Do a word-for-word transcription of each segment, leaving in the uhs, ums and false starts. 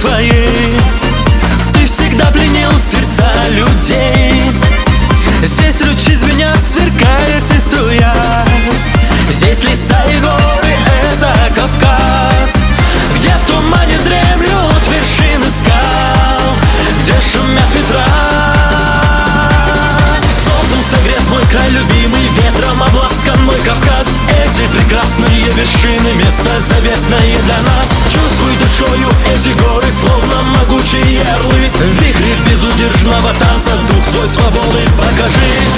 своей. Ты всегда пленил сердца людей. Здесь ручьи звенят, сверкаясь и струясь. Здесь леса и горы, это Кавказ, где в тумане дремлют вершины скал, где шумят ветра. Солнцем согрет мой край любимый, ветром обласкан мой Кавказ. Эти прекрасные вершины, место заветное для нас. Чувствуй душою эти горы, словно могучие ярлы. В вихре безудержного танца дух свой свободы покажи.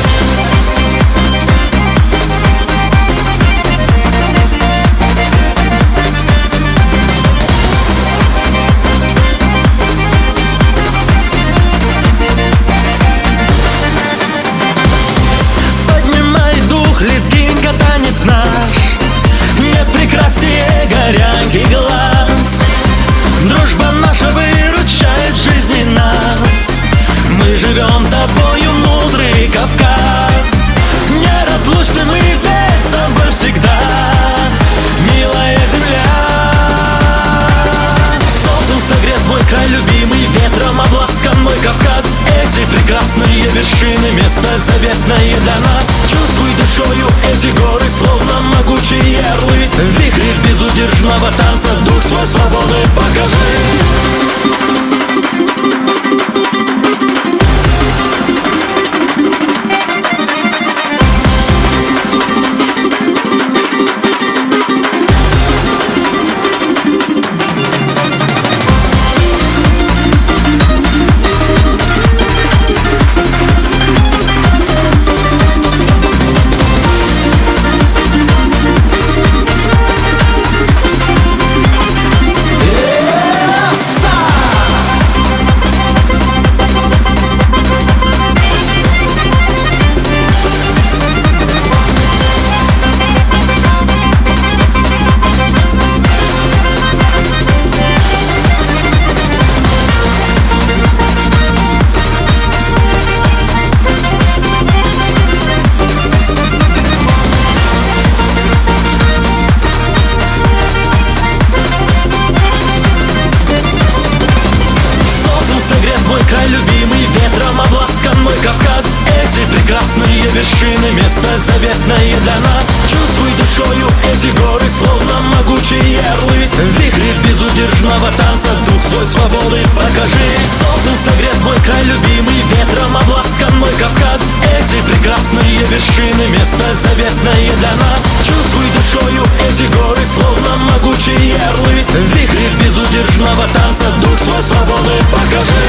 Лезгинка, танец наш, нет прекраснее горянки глаз. Дружба наша выручает жизни нас. Мы живем тобою, мудрый Кавказ. Неразлучны мы ведь с тобой всегда, милая земля. Солнцем согрет мой край любимый, ветром обласкан мой Кавказ. Эти прекрасные вершины, место заветное для нас. Чувствуй душою эти горы, словно могучие ярлы. В вихре безудержного танца дух свой свободы покажи. Край любимый, ветром обласкан мой Кавказ. Эти прекрасные вершины, место заветное для нас. Чувствуй душою эти горы, словно могучие ярлы. В вихре безудержного танца дух свой свободы покажи. Солнцем согрет мой край любимый, ветром обласкан мой Кавказ. Эти прекрасные вершины, место заветное для нас. Чувствуй душою эти горы, словно могучие ярлы. В вихре безудержного танца дух свой свободы покажи.